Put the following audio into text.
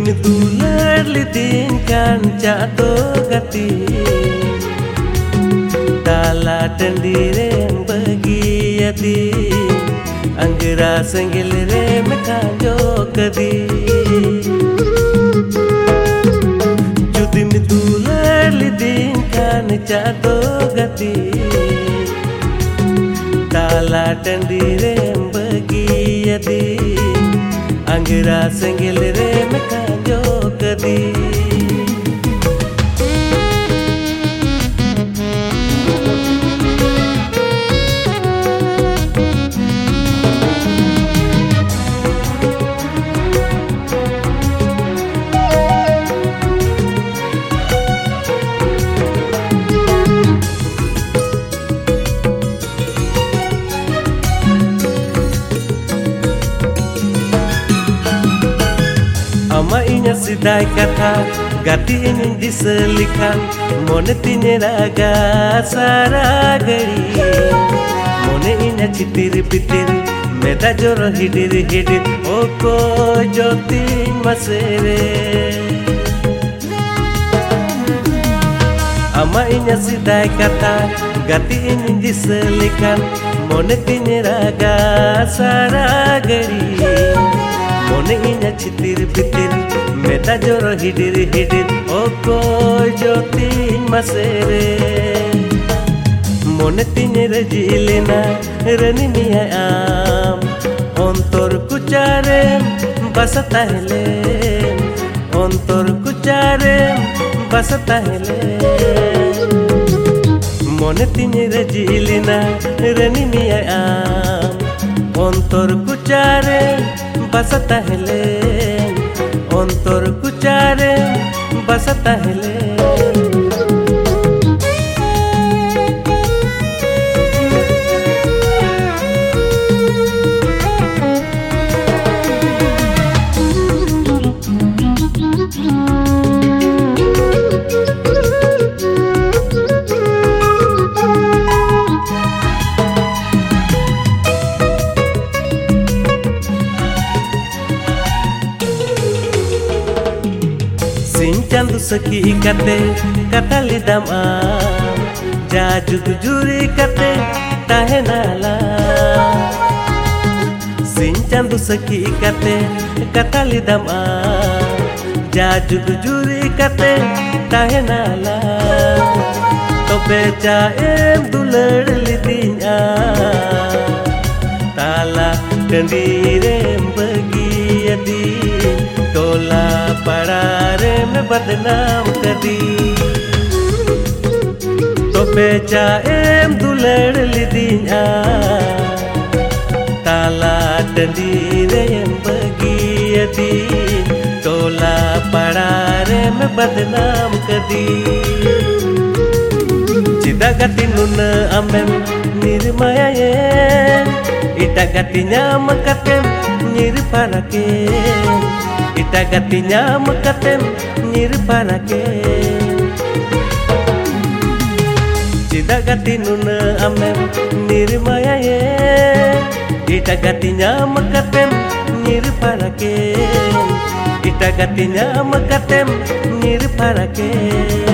Judim tular lidinkan jatuh gati Tala tendirem bagi yati Anggera senggilrem kanjo kadi Judim tular lidinkan jatuh gati Tala tendirem bagi yati Anggera senggilrem kanjo kadi Ama inya sidai kata gati ingin diselikan Mone tinya raga saragari Mone inya citir-pitir meda joro hidir-hidir Oko jotin masere Ama inya sidai kata gati ingin diselikan Mone tinya raga saragari Mone inya citir-pitir meda joro hidir-hidir Oko jotin masere Mone tinya rejilena rani miya am Ontor kucarem basa tahelem Ontor kucarem basa tahelem Mone tinya rejilena rani miya am Ontor kucarem basa tahelem Ontor kucarem basa tahelem Sincandu saki kate kata lidam am Jaju juri kate tahenala Sincandu saki kate kata lidam am Jaju juri kate tahenala Tobe jaem dular lidinya Tala tendirem bagi yadi Tola parare में बदनाम कदी तो बेचा M दुलड़ लिदिया ताला टंडीरे बगी यदी टोला पड़ारे में बदनाम कदी चिदा गति नुन अमेम निर्मया ये इटा गति न्याम कतेम निर्परके Ita gatinya mekatem nirparake Cida gati nuna amem nirmaya ye Ita gatinya mekatem nirparake Ita gatinya mekatem nirparake